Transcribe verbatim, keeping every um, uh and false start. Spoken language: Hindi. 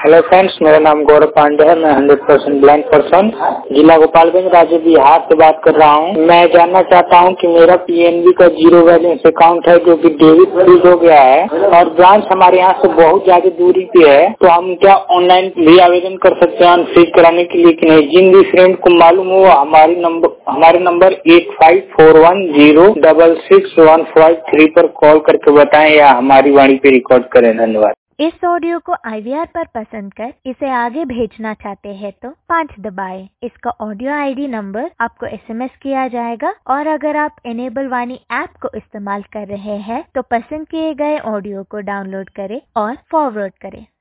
हेलो फ्रेंड्स, मेरा नाम गौरव पांडे है। मैं हंड्रेड परसेंट ब्लाइंड पर्सन जिला गोपालगंज राज्य बिहार से बात कर रहा हूँ। मैं जानना चाहता हूँ कि मेरा पीएनबी का जीरो बैलेंस अकाउंट है जो कि डेबिट फ्रीज हो गया है और ब्रांच हमारे यहाँ से बहुत ज्यादा दूरी पे है, तो हम क्या ऑनलाइन भी आवेदन कर सकते हैं फ्रीज कराने के लिए कि नहीं? जिन भी फ्रेंड को मालूम हो हमारी नंबर हमारे number eight five four one zero double six one five three पर कॉल करके बताएं या हमारी वाणी पे रिकॉर्ड करें। धन्यवाद। इस ऑडियो को आईवीआर पर पसंद कर इसे आगे भेजना चाहते हैं तो पाँच दबाएं। इसका ऑडियो आईडी नंबर आपको एसएमएस किया जाएगा और अगर आप इनेबल वाणी ऐप को इस्तेमाल कर रहे हैं तो पसंद किए गए ऑडियो को डाउनलोड करें और फॉरवर्ड करें।